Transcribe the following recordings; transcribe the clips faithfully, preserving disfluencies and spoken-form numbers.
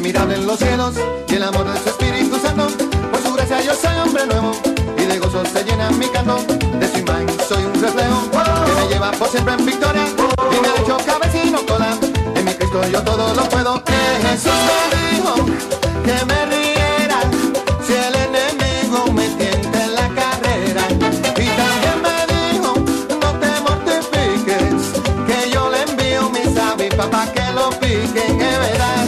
admirable en los cielos y el amor de su Espíritu Santo. Por su gracia yo soy hombre nuevo y de gozo se llena mi canto. De su imagen soy un reflejo que me lleva por siempre en victoria y me ha hecho cabeza y no cola. En mi Cristo yo todo lo puedo. Que Jesús me dijo que me riera si el enemigo me tienta en la carrera. Y también me dijo no te mortifiques, que yo le envío mis avispas para que lo piquen, es verdad.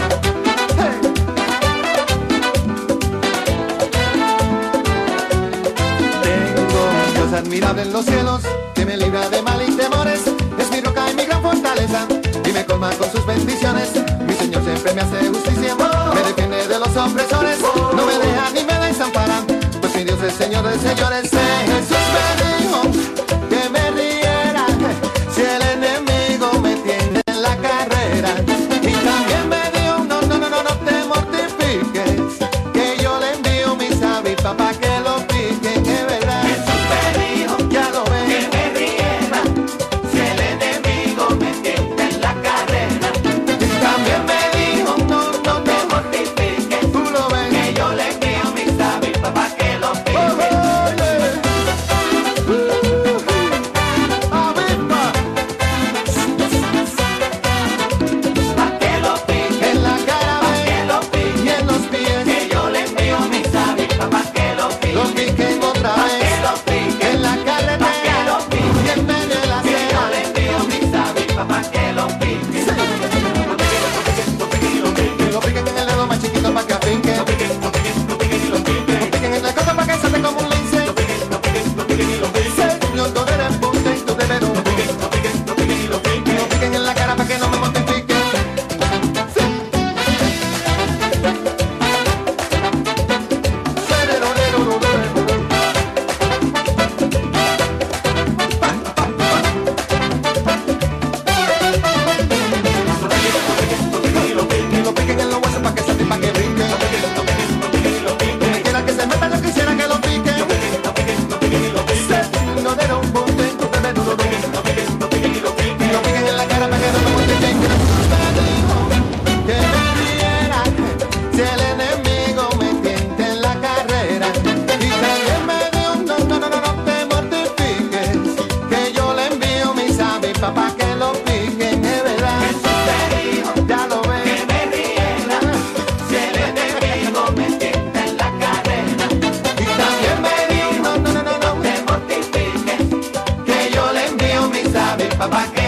Admirable en los cielos, que me libra de mal y temores. Es mi roca y mi gran fortaleza, y me colma con sus bendiciones. Mi Señor siempre me hace justicia, me defiende de los opresores. No me deja ni me desampara, pues mi Dios es Señor de señores. Jesús me dijo que me riera si el enemigo me tiende en la carrera. Y también me dijo, no, no, no, no, no te mortifiques, que yo le envío mis avispas para que lo piquen, es verdad. Para que lo piquen, es verdad. Jesús te dijo, ya lo ves, que me riera si el enemigo me tienta en la carrera. Y también me dijo, no, no, no, no, no te mortifiques, que yo le envío mis avispas para que